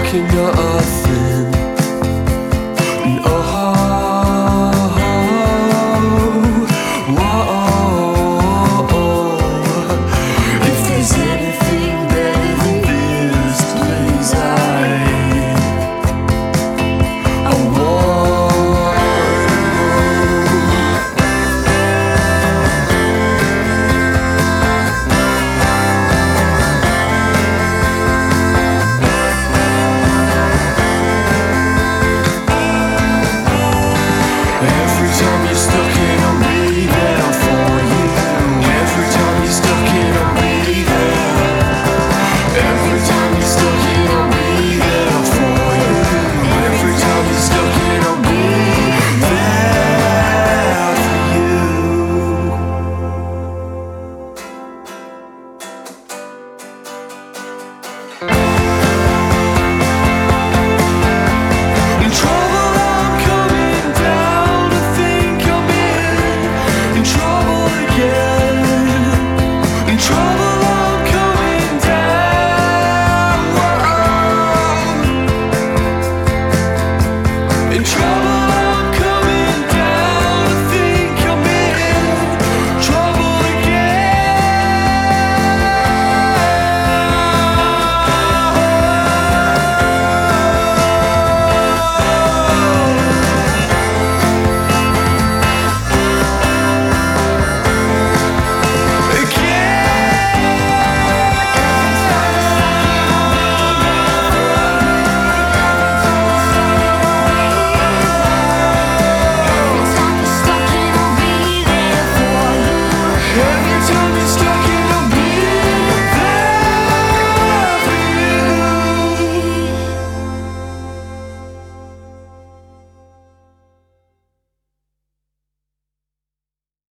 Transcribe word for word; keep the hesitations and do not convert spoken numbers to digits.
talking nothing. And oh, whoa, if there's anything better than this place, I, I want. Every time you're stuck in on me, then I'm for you. Every time you're stuck in on me, then every time you're stuck in on me, then I'm for you. Every time you're stuck in on me, then for you. In trouble, I'm coming down to think I'm in. In trouble again. In trouble, I'm coming down. In trouble, I'm coming down to think I'm in. Trouble Every time you start